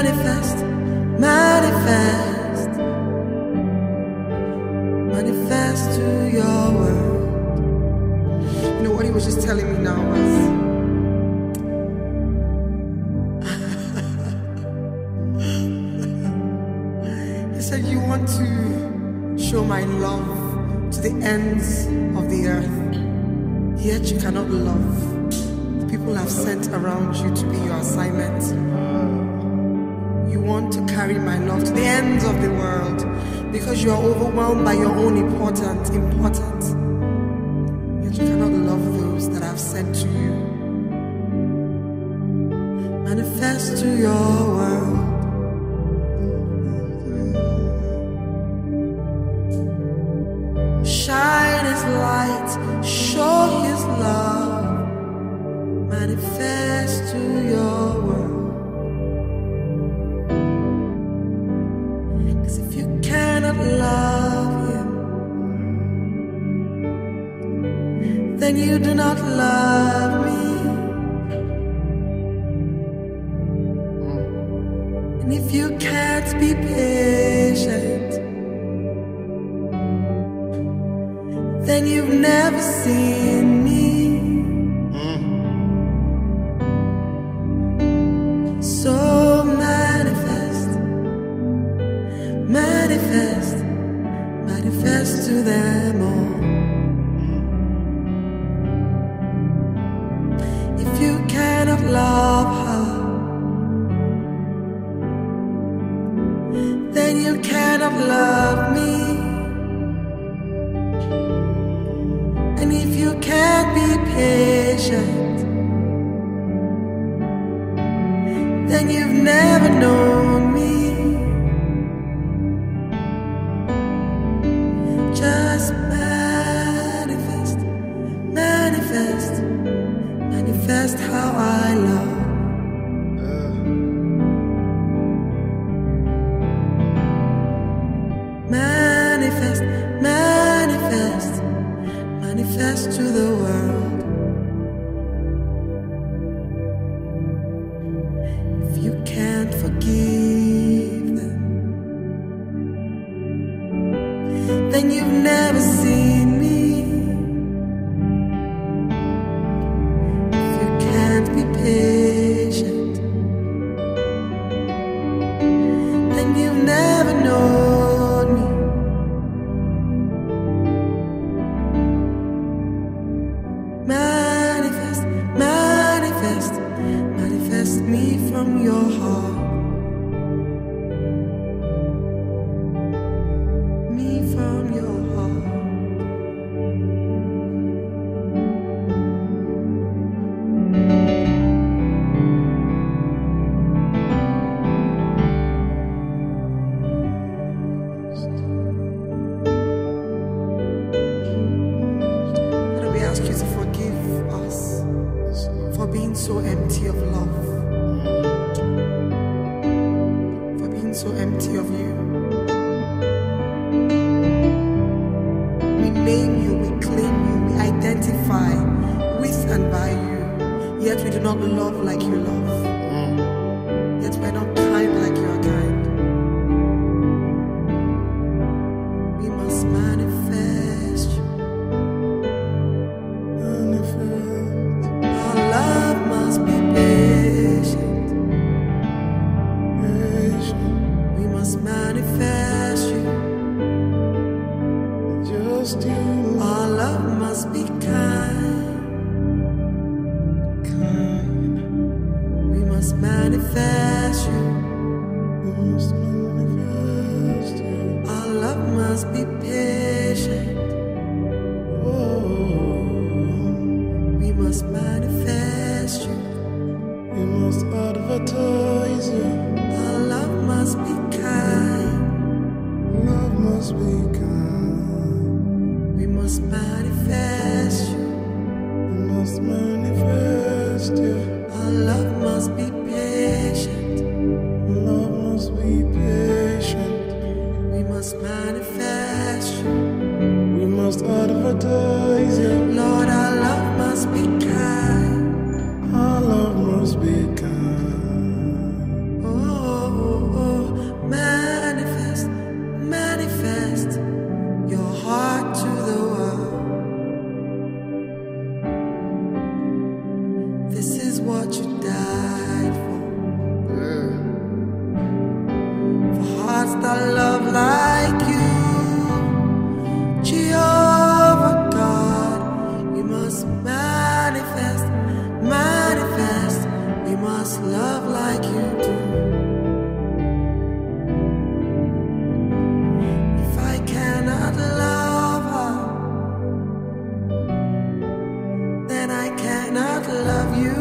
manifest, manifest, manifest to your word. You know what he was just telling me now was, he said, you want to show my love to the ends of the earth, yet you cannot love the people I've sent around you to be your assignment. You want to carry my love to the ends of the world because you are overwhelmed by your own importance, yet you cannot love those that I've sent to you. Manifest to your world. Shine his light, show his love, manifest to your world. 'Cause if you cannot love him, then you do not love me. And if you can't be patient, then you've never seen me. So manifest, manifest, manifest to them all. If you cannot love her, then you cannot love me. And if you can't be patient, then you've never known me. Just manifest, manifest, manifest how I love. Manifest, manifest, manifest to the world. If you can't forgive them, then you've never seen me. If you can't be patient, then you've never known me. Manifest, manifest, manifest me from your heart. Me from your heart. Father, we ask you to forgive us for being so empty of love, for being so empty of you. We name you, we claim you, we identify with and by you, yet we do not love like you love, yet we're not kind like you are kind. We must manifest you. Our love must be patient. We must manifest you. Our love must be kind. We must manifest you. Our love must be patient. We must manifest you. We must advertise you. Our love must be kind. Love must be kind. We must manifest you. hearts that love like you. Jehovah God, we must manifest, manifest. We must love like you do. If I cannot love her, then I cannot love you.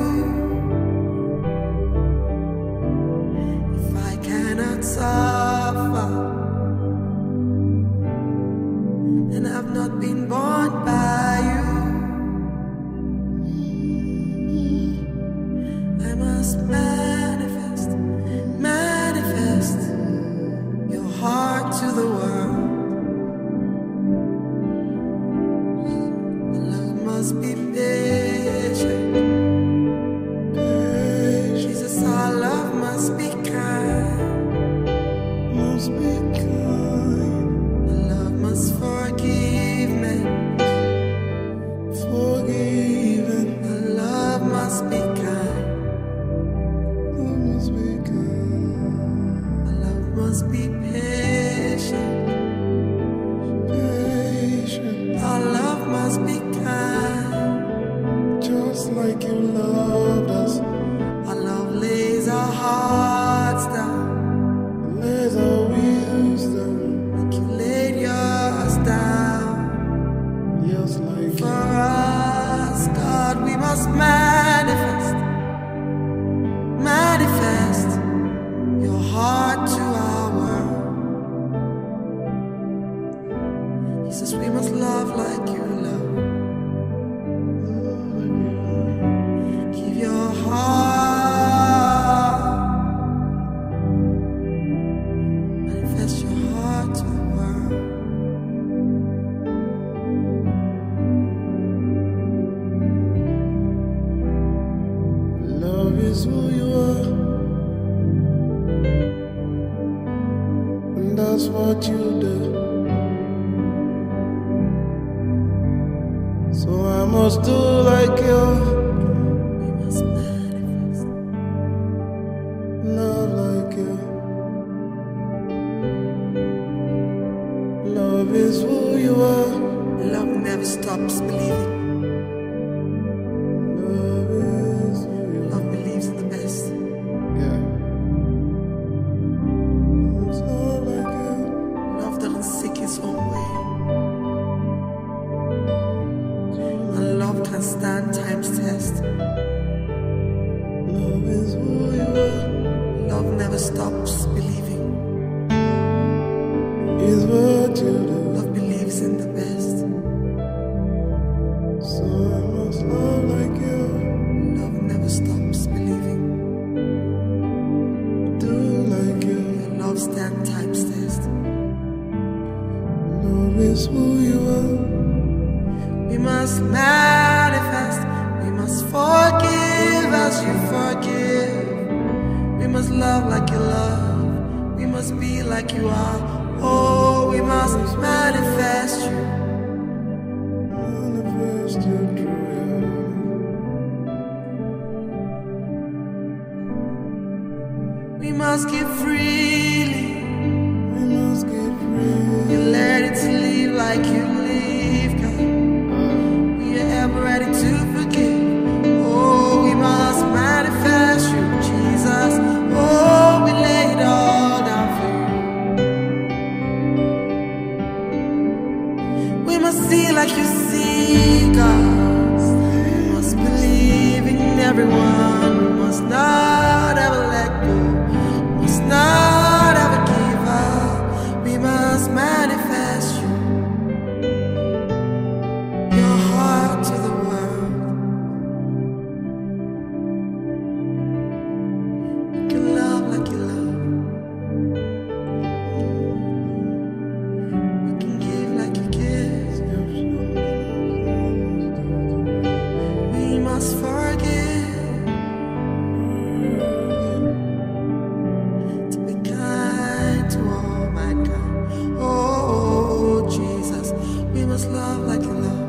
If I cannot suffer, then I've not been born by you. I must manifest, manifest your heart to the world. Love must be patient. Jesus, our love must be kind. Must be kind. Love must forgive me. Forgiven. Love must be kind. Must be kind. Love must be patient. Patient. Our love must be kind. Just like you loved us. Our love lays our hearts down. Lays our wheels down. Like you laid yours down. Just like For us, God, we must manifest, manifest your heart to our world. Jesus, we must love like you love. Give your heart, manifest your heart to the world. love is who you are, and that's what you do. So I must do like you, We must manifest. love like you. Love is who you are. Love never stops believing. Love is who you Love believes in the best. are. Yeah. It's love like you. Love doesn't seek its own way. And love can stand time's test. Love is who you are. Love never stops believing. Is what you do. Love believes in the best. So I must love like you. Love never stops believing. Do like you. Your love stands time's test. Love is who you are. We must manifest. We must forgive as you forgive. We must love like you love. We must be like you are. Oh, we must manifest you. Manifest your truth. We must give freely. We must get free. You let it leave like you leave, God. We are ever ready to forgive. Oh, we must manifest you, Jesus. Oh, we lay it all down for you. We must see like you see, God. We must believe in everyone. We must not ever let go. We must not ever give up. We must manifest you, your heart to the world. You can love like you love. You can give like you give. We must forgive, to be kind to all mankind. Oh, Jesus, we must love like you love.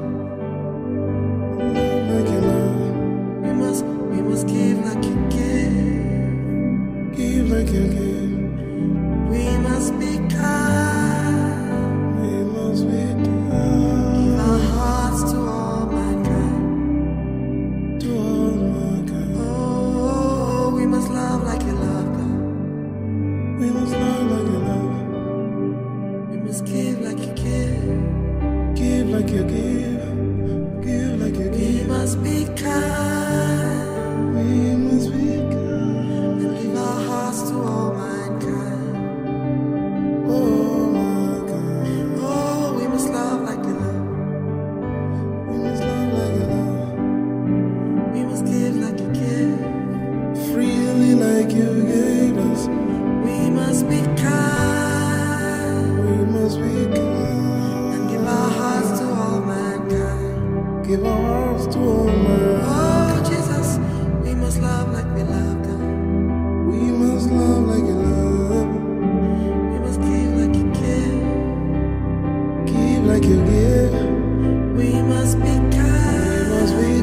Love like you love. We must give like you give. Give like you give. We must must be kind. We must be kind. Give our hearts to all mankind. To all mankind. Oh, we must love like you love God. We must love like you love. We must give like you give. Give like you give. Give like you We give. must be kind. We must be kind. And give our hearts to all mankind. Oh mankind. Oh, we must love like you love. We must love like you love. We must give like you give. Freely like you gave us. We must be kind. We must be kind. And give our hearts to all mankind. Give our hearts to all mankind. Oh, Jesus, we must love like we love God. We must love like you love. We must give like you give. Give like you give. We must be We kind. must be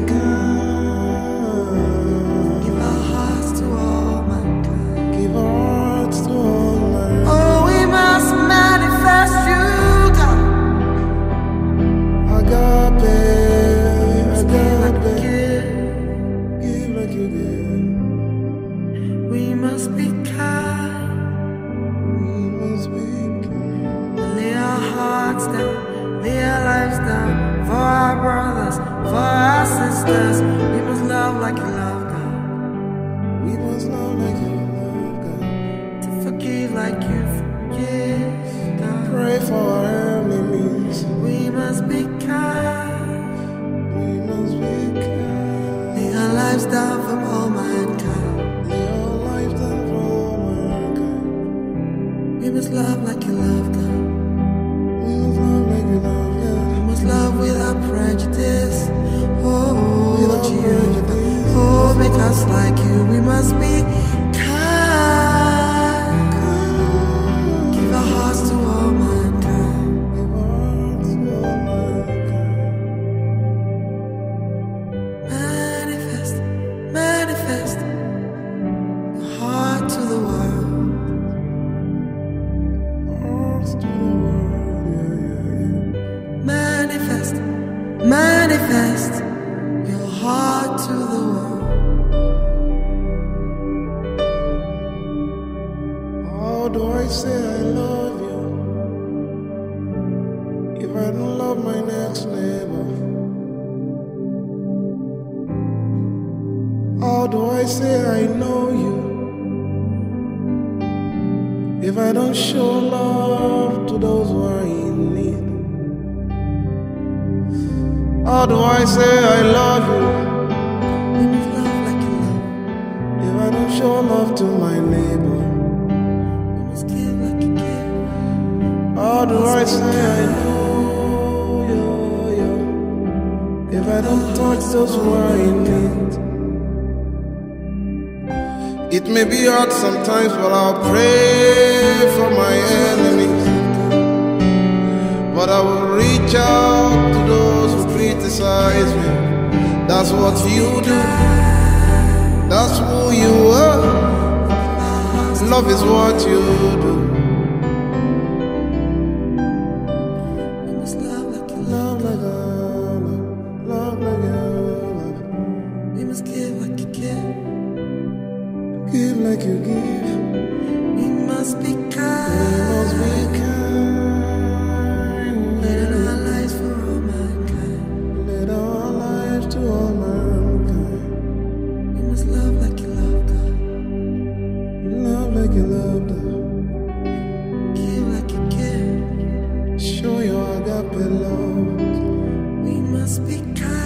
kind. Give our hearts to all mankind. Give our hearts to all mankind. Oh, we must manifest you, God. Agape, Give like you agape. give. Give like you give. We must be kind. We must be kind. Lay our hearts down, lay our lives down for our brothers, for our sisters. We must love like you love God. We must love like you love God. To forgive like you forgive God. Pray for our enemies. We must be kind. We must be kind. Lay our lives down for all mankind. Lay our life down for all mankind. We must love like you love God. We must love like you love God. We must love without prejudice. Oh, Without Jehovah. prejudice. Oh, make us like you. We must be kind. Give our hearts to all mankind. Give our hearts to all mankind. Manifest, manifest your heart to the world. Hearts to the world. Yeah. Manifest, manifest your heart to the world. How do I say I love you if I don't love my next neighbor? How do I say I know you if I don't show love to those who are in need? How do I say I love you We must love like you love. if I don't show love to my neighbor? We must give like you give. How do I say I know you if I don't touch those who are in need? It may be hard sometimes, but I'll pray for my enemies. But I will reach out to those who criticize me. That's what you do. That's who you are. Love is what you do. We must love like you love. Love like love like love. We must give like you give. Give like you give. We must be We kind. must be kind. Let our lives for all mankind. Let our life to all mankind. We must love like you love God. Love like you love them. Give like you give. Show your agape love. We must be kind.